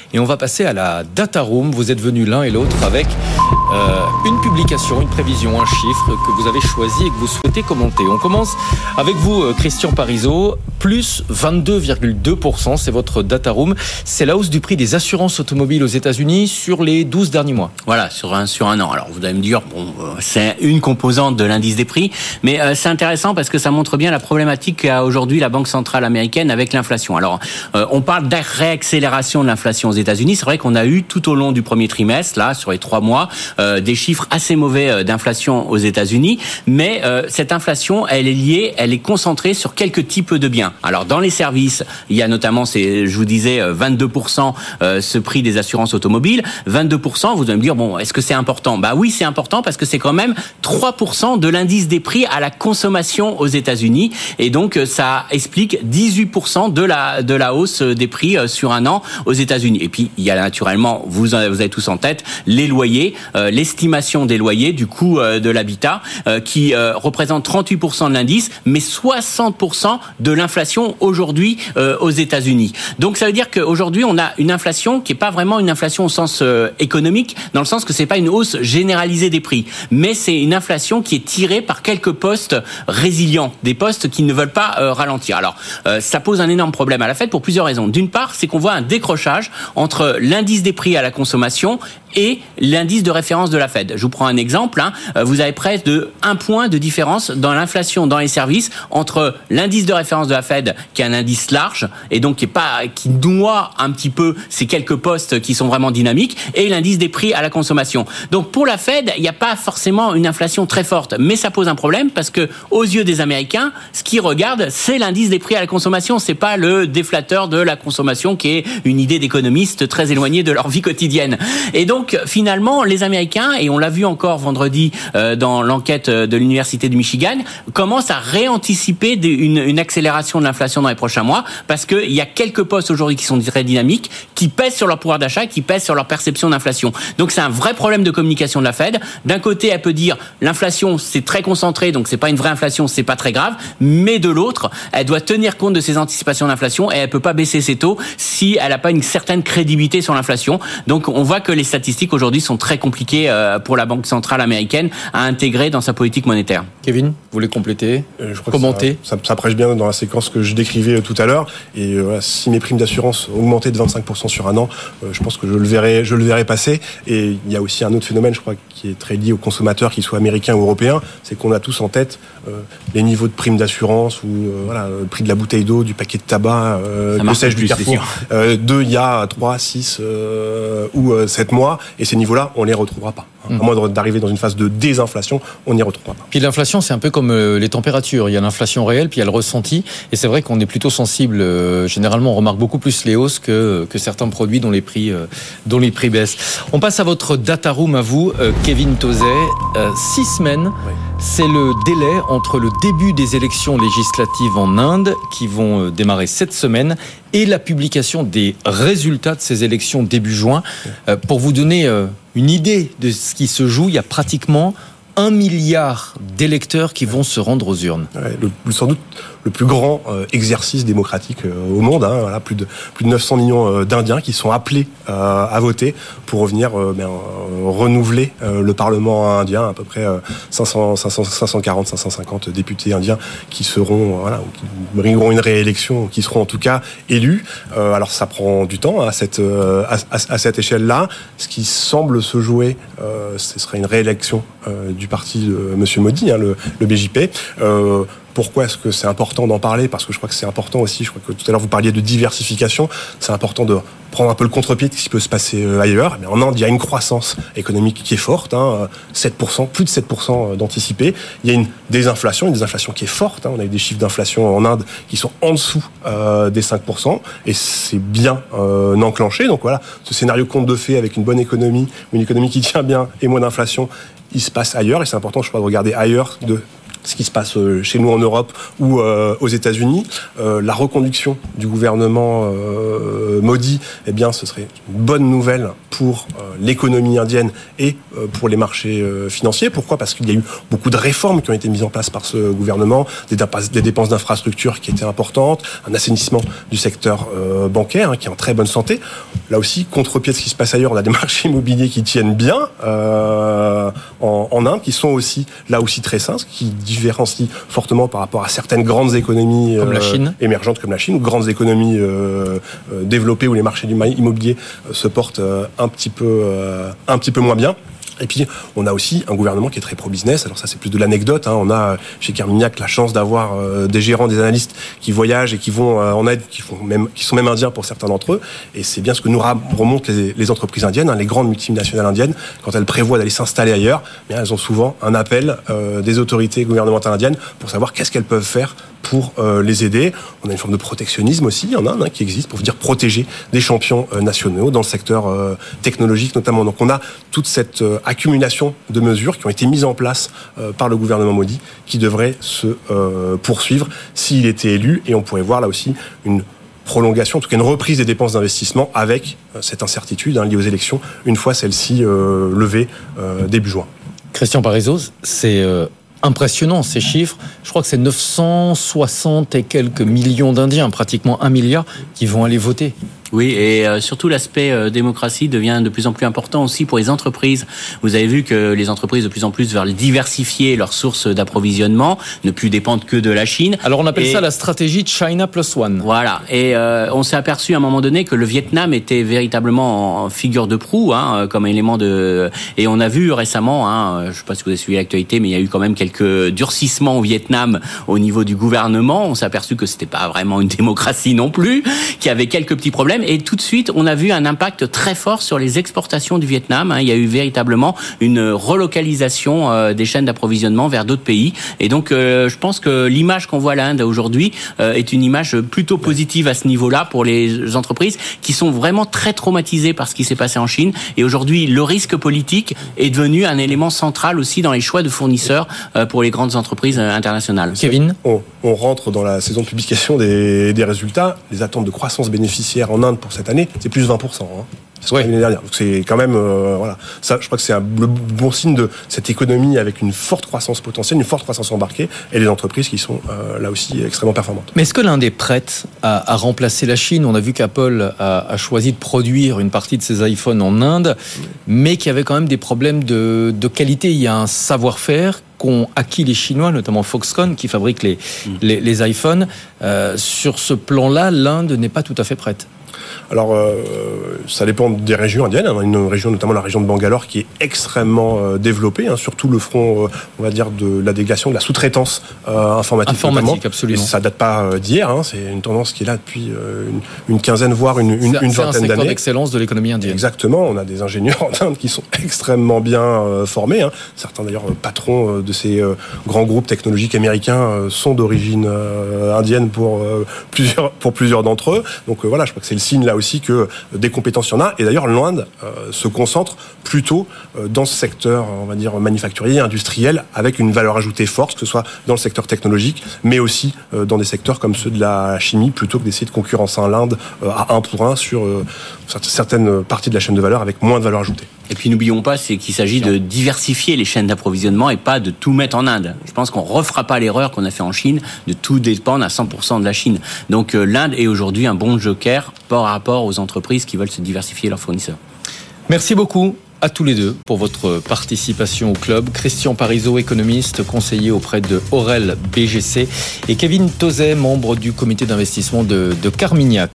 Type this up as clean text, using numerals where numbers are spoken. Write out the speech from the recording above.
Et on va passer à la data room. Vous êtes venus l'un et l'autre avec une publication, une prévision, un chiffre que vous avez choisi et que vous souhaitez commenter. On commence avec vous, Christian Parizeau. Plus 22,2%, c'est votre data room. C'est la hausse du prix des assurances automobiles aux États-Unis sur les 12 derniers mois. Voilà, sur un an. Alors vous allez me dire, c'est une composante de l'indice des prix, mais c'est intéressant parce que ça montre bien la problématique qu'a aujourd'hui la Banque centrale américaine avec l'inflation. Alors, on parle de réaccélération de l'inflation aux États-Unis. C'est vrai qu'on a eu tout au long du premier trimestre, là, sur les 3 mois, des chiffres assez mauvais d'inflation aux États-Unis, mais cette inflation, elle est concentrée sur quelques types de biens. Alors dans les services, il y a notamment, je vous disais, 22% ce prix des assurances automobiles. 22%, vous allez me dire, bon, est-ce que c'est important ? Bah oui, c'est important parce que c'est quand même 3% de l'indice des prix à la consommation aux États-Unis. Et donc ça explique 18% de la hausse des prix sur un an aux États-Unis. Et puis il y a naturellement, vous avez tous en tête, les loyers, l'estimation des loyers, du coût de l'habitat, qui représente 38% de l'indice, mais 60% de l'inflation aujourd'hui aux États-Unis. Donc ça veut dire qu'aujourd'hui on a une inflation qui est pas vraiment une inflation au sens économique, dans le sens que c'est pas une hausse généralisée des prix, mais c'est une inflation qui est tirée par quelques postes résilients, des postes qui ne veulent pas ralentir. Alors ça pose un énorme problème à la Fed pour plusieurs raisons. D'une part, c'est qu'on voit un décrochage entre l'indice des prix à la consommation et l'indice de référence de la Fed. Je vous prends un exemple. Vous avez près de 1 point de différence dans l'inflation dans les services entre l'indice de référence de la Fed, qui est un indice large et donc qui noie un petit peu ces quelques postes qui sont vraiment dynamiques, et l'indice des prix à la consommation. Donc pour la Fed, il n'y a pas forcément une inflation très forte, mais ça pose un problème parce que aux yeux des Américains, ce qu'ils regardent, c'est l'indice des prix à la consommation. C'est pas le déflateur de la consommation qui est une idée d'économiste très éloignée de leur vie quotidienne. Et donc finalement, les Américains, et on l'a vu encore vendredi dans l'enquête de l'Université du Michigan, commencent à réanticiper une accélération de l'inflation dans les prochains mois, parce qu'il y a quelques postes aujourd'hui qui sont très dynamiques, qui pèsent sur leur pouvoir d'achat, qui pèsent sur leur perception d'inflation. Donc c'est un vrai problème de communication de la Fed. D'un côté, elle peut dire l'inflation c'est très concentré, donc c'est pas une vraie inflation, c'est pas très grave, mais de l'autre, elle doit tenir compte de ses anticipations d'inflation et elle peut pas baisser ses taux si elle n'a pas une certaine crédibilité sur l'inflation. Donc on voit que les statistiques aujourd'hui sont très compliquées pour la Banque centrale américaine à intégrer dans sa politique monétaire. Kevin, vous voulez compléter, je crois commenter? Ça prêche bien dans la séquence que je décrivais tout à l'heure. Et voilà, si mes primes d'assurance augmentaient de 25% sur un an, je pense que je le verrai passer. Et il y a aussi un autre phénomène, je crois, qui est très lié aux consommateurs, qu'ils soient américains ou européens, c'est qu'on a tous en tête les niveaux de primes d'assurance ou le prix de la bouteille d'eau, du paquet de tabac, que sais-je, du Carrefour, il y a 3, 6 ou 7 mois. Et ces niveaux-là, on les retrouvera pas. À moins d'arriver dans une phase de désinflation, on n'y retrouvera pas. Puis l'inflation, c'est un peu comme les températures. Il y a l'inflation réelle, puis il y a le ressenti. Et c'est vrai qu'on est plutôt sensible. Généralement, on remarque beaucoup plus les hausses que certains produits dont les prix baissent. On passe à votre data room, à vous, Kevin Tauzet. 6 semaines, oui. C'est le délai entre le début des élections législatives en Inde, qui vont démarrer cette semaine, et la publication des résultats de ces élections début juin. Pour vous donner une idée de ce qui se joue, il y a pratiquement 1 milliard d'électeurs qui vont se rendre aux urnes. Ouais, sans doute le plus grand exercice démocratique au monde. Voilà, plus de 900 millions d'Indiens qui sont appelés à voter pour revenir renouveler le Parlement indien, à peu près 550 députés indiens qui seront, qui bringeront une réélection, qui seront en tout cas élus. Alors ça prend du temps à cette échelle-là. Ce qui semble se jouer, ce serait une réélection du parti de M. Modi, le BJP. Pourquoi est-ce que c'est important d'en parler ? Parce que je crois que c'est important aussi, je crois que tout à l'heure vous parliez de diversification, c'est important de prendre un peu le contre-pied de ce qui peut se passer ailleurs. Mais en Inde, il y a une croissance économique qui est forte, 7%, plus de 7% d'anticipé. Il y a une désinflation qui est forte. On a eu des chiffres d'inflation en Inde qui sont en dessous des 5%, et c'est bien enclenché. Donc voilà, ce scénario conte de fées avec une bonne économie, une économie qui tient bien et moins d'inflation, il se passe ailleurs, et c'est important, je crois, de regarder ailleurs, de ce qui se passe chez nous en Europe ou aux États-Unis. La reconduction du gouvernement Modi, eh bien, ce serait une bonne nouvelle pour l'économie indienne et pour les marchés financiers. Pourquoi ? Parce qu'il y a eu beaucoup de réformes qui ont été mises en place par ce gouvernement, des dépenses d'infrastructures qui étaient importantes, un assainissement du secteur bancaire qui est en très bonne santé. Là aussi, contre-pied de ce qui se passe ailleurs, on a des marchés immobiliers qui tiennent bien en Inde, qui sont aussi là aussi très sains, ce qui différencie fortement par rapport à certaines grandes économies comme la Chine. Émergentes comme la Chine, ou grandes économies développées où les marchés du immobilier se portent un petit peu moins bien. Et puis, on a aussi un gouvernement qui est très pro-business. Alors ça, c'est plus de l'anecdote. On a chez Carmignac la chance d'avoir des gérants, des analystes qui voyagent et qui vont en aide, qui sont même indiens pour certains d'entre eux. Et c'est bien ce que nous remontent les entreprises indiennes, les grandes multinationales indiennes, quand elles prévoient d'aller s'installer ailleurs, bien, elles ont souvent un appel des autorités gouvernementales indiennes pour savoir qu'est-ce qu'elles peuvent faire pour les aider. On a une forme de protectionnisme aussi en Inde qui existe pour venir protéger des champions nationaux dans le secteur technologique notamment. Donc on a toute cette accumulation de mesures qui ont été mises en place par le gouvernement Modi qui devrait se poursuivre s'il était élu, et on pourrait voir là aussi une prolongation, en tout cas une reprise des dépenses d'investissement avec cette incertitude liée aux élections une fois celle-ci levée début juin. Christian Parizeau, c'est impressionnant ces chiffres. Je crois que c'est 960 et quelques millions d'Indiens, pratiquement 1 milliard, qui vont aller voter. Oui, et surtout l'aspect démocratie devient de plus en plus important aussi pour les entreprises. Vous avez vu que les entreprises de plus en plus veulent diversifier leurs sources d'approvisionnement, ne plus dépendre que de la Chine. Alors on appelle ça la stratégie China Plus One. Voilà, et on s'est aperçu à un moment donné que le Vietnam était véritablement en figure de proue, comme élément de... Et on a vu récemment, je ne sais pas si vous avez suivi l'actualité, mais il y a eu quand même quelques durcissements au Vietnam au niveau du gouvernement. On s'est aperçu que c'était pas vraiment une démocratie non plus, qu'il y avait quelques petits problèmes. Et tout de suite, on a vu un impact très fort sur les exportations du Vietnam. Il y a eu véritablement une relocalisation des chaînes d'approvisionnement vers d'autres pays. Et donc, je pense que l'image qu'on voit à l'Inde aujourd'hui est une image plutôt positive à ce niveau-là pour les entreprises qui sont vraiment très traumatisées par ce qui s'est passé en Chine. Et aujourd'hui, le risque politique est devenu un élément central aussi dans les choix de fournisseurs pour les grandes entreprises internationales. Kevin ? On rentre dans la saison de publication des résultats. Les attentes de croissance bénéficiaire en Inde pour cette année, c'est plus 20%. C'est l'année dernière. Donc c'est quand même, voilà. Ça, je crois que c'est le bon signe de cette économie avec une forte croissance potentielle, une forte croissance embarquée, et les entreprises qui sont là aussi extrêmement performantes. Mais est-ce que l'Inde est prête à remplacer la Chine ? On a vu qu'Apple a choisi de produire une partie de ses iPhones en Inde, mais qu'il y avait quand même des problèmes de qualité. Il y a un savoir-faire qu'ont acquis les Chinois, notamment Foxconn, qui fabrique les iPhones. Sur ce plan-là, l'Inde n'est pas tout à fait prête. Alors, ça dépend des régions indiennes. Une région, notamment la région de Bangalore, qui est extrêmement développée, surtout le front, on va dire, de la délégation, de la sous-traitance informatique notamment. Absolument. Et ça date pas d'hier. C'est une tendance qui est là depuis une quinzaine, voire une vingtaine d'années. C'est un secteur d'excellence de l'économie indienne. Exactement. On a des ingénieurs en Inde qui sont extrêmement bien formés. Certains, d'ailleurs, patrons de ces grands groupes technologiques américains sont d'origine indienne pour plusieurs d'entre eux. Donc voilà, je crois que c'est le signe là aussi que des compétences il y en a. Et d'ailleurs, l'Inde se concentre plutôt dans ce secteur, on va dire, manufacturier, industriel, avec une valeur ajoutée forte, que ce soit dans le secteur technologique, mais aussi dans des secteurs comme ceux de la chimie, plutôt que d'essayer de concurrencer l'Inde à 1 pour 1 sur certaines parties de la chaîne de valeur avec moins de valeur ajoutée. Et puis n'oublions pas, c'est qu'il s'agit de diversifier les chaînes d'approvisionnement et pas de tout mettre en Inde. Je pense qu'on ne refera pas l'erreur qu'on a fait en Chine de tout dépendre à 100% de la Chine. Donc l'Inde est aujourd'hui un bon joker par rapport aux entreprises qui veulent se diversifier leurs fournisseurs. Merci beaucoup à tous les deux pour votre participation au club. Christian Parizeau, économiste, conseiller auprès de Aurel BGC, et Kevin Tauzet, membre du comité d'investissement de Carmignac.